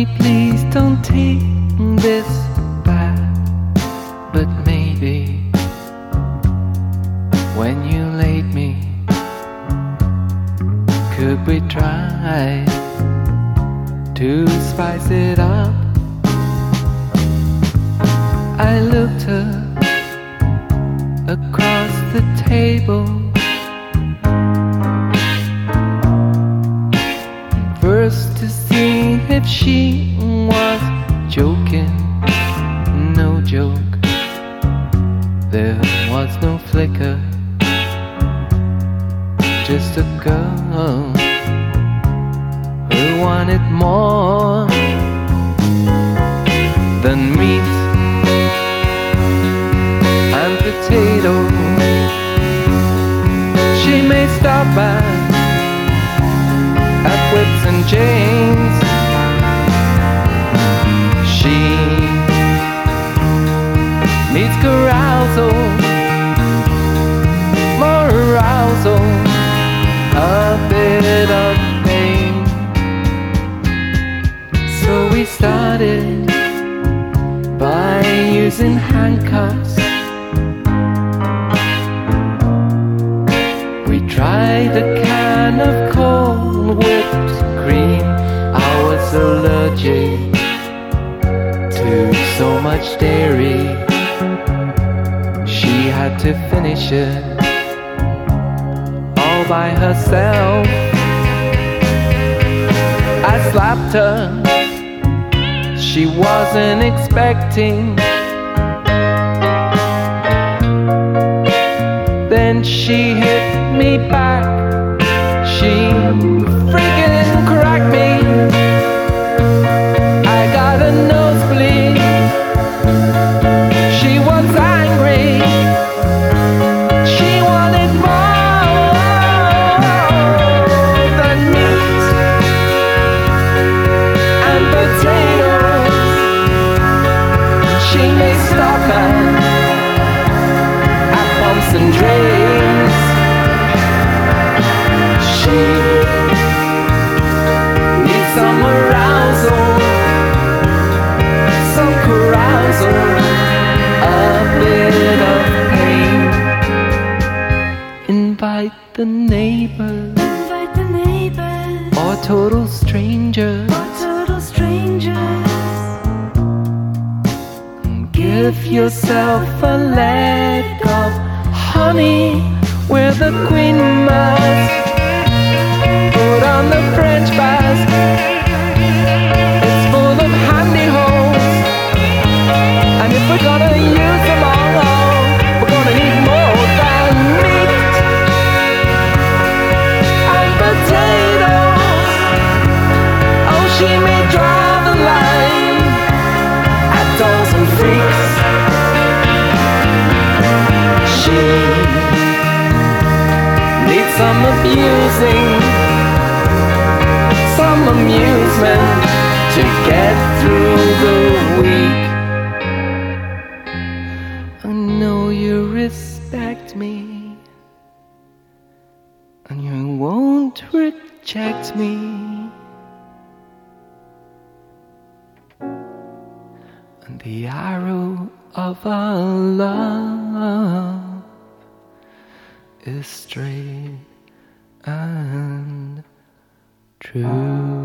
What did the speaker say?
Honey, please don't take this back. But maybe when you laid me, could we try to spice it up? I looked her across the table. First to see if she was joking. No joke, there was no flicker. Just a girl who wanted more than meat and potato. She may stop by at whips and chains. She needs carousal, more arousal, a bit of pain. So we started by using handcuffs. We tried a can of cold whipped cream. I was allergic to so much dairy. She had to finish it all by herself. I slapped her, she wasn't expecting. Then she hit me back. She freaking cracked me. I got a nosebleed. She was angry. She wanted more than meat and potatoes. She may stop at pumps and drains. She needs some arousal, some carousal, a bit of pain. Invite the neighbors, or total strangers, Give yourself a leg of honey with a queen must. Put on the French basket, it's full of handy holes. And if we're gonna use them all, we're gonna need more than meat and potatoes. Oh, she may draw the line at dolls and freaks. She needs some abusing, some amusement to get through the week. I know you respect me, and you won't reject me. And the arrow of our love is straight and true.